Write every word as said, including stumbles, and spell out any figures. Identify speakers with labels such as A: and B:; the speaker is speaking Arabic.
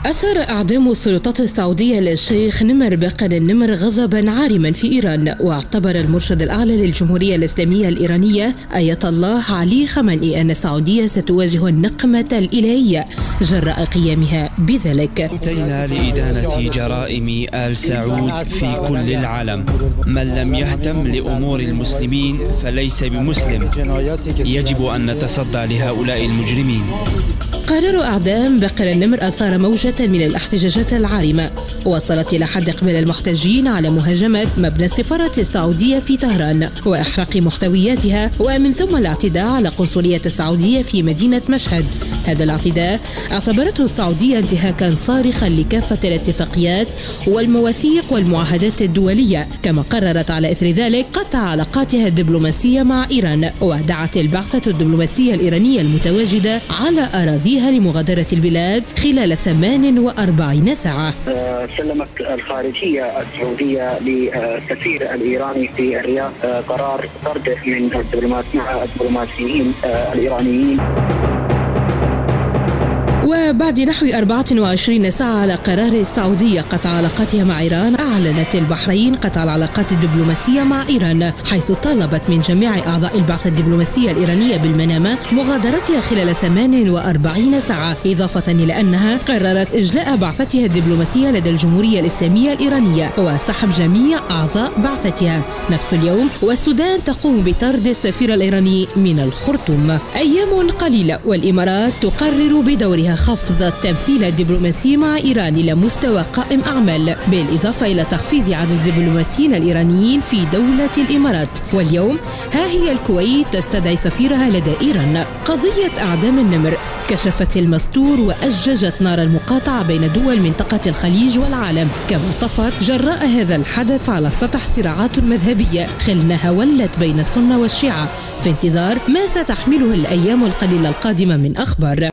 A: أثار إعدام السلطات السعودية للشيخ نمر بقن النمر غضبا عارما في إيران، واعتبر المرشد الأعلى للجمهورية الإسلامية الإيرانية آية الله علي خامنئي أن السعودية ستواجه النقمة الإلهية جراء قيامها بذلك.
B: أتينا لإدانة جرائم آل سعود في كل العالم. من لم يهتم لأمور المسلمين فليس بمسلم. يجب أن نتصدى لهؤلاء المجرمين.
A: قرار إعدام بقن النمر أثار موجة من الاحتجاجات العارمة وصلت إلى حد إقبال المحتجين على مهاجمة مبنى السفارة السعودية في طهران وإحراق محتوياتها، ومن ثم الاعتداء على قنصلية السعودية في مدينة مشهد. هذا الاعتداء اعتبرته السعودية انتهاكا صارخا لكافة الاتفاقيات والمواثيق والمعاهدات الدولية، كما قررت على إثر ذلك قطع علاقاتها الدبلوماسية مع إيران، ودعت البعثة الدبلوماسية الإيرانية المتواجدة على أراضيها لمغادرة البلاد خلال ثمان وأربعين ساعة.
C: سلمت الخارجية السعودية للسفير الإيراني في الرياض قرار طرده من الدبلوماسيين الإيرانيين.
A: وبعد نحو أربعة وعشرين ساعة على قرار السعودية قطع علاقاتها مع إيران، أعلنت البحرين قطع العلاقات الدبلوماسية مع إيران، حيث طالبت من جميع أعضاء البعثة الدبلوماسية الإيرانية بالمنامة مغادرتها خلال ثمان وأربعين ساعة، إضافة إلى أنها قررت إجلاء بعثتها الدبلوماسية لدى الجمهورية الإسلامية الإيرانية وسحب جميع أعضاء بعثتها. نفس اليوم والسودان تقوم بطرد السفير الإيراني من الخرطوم. أيام قليلة والإمارات تقرر بدورها خفض التمثيل الدبلوماسي مع إيران إلى مستوى قائم أعمال، بالإضافة إلى تخفيض عدد الدبلوماسيين الإيرانيين في دولة الإمارات. واليوم ها هي الكويت تستدعي سفيرها لدى إيران. قضية إعدام النمر كشفت المستور وأججت نار المقاطعة بين دول منطقة الخليج والعالم، كما طفت جراء هذا الحدث على السطح صراعات مذهبية خلنها ولت بين السنة والشيعة، في انتظار ما ستحمله الأيام القليلة القادمة من أخبار.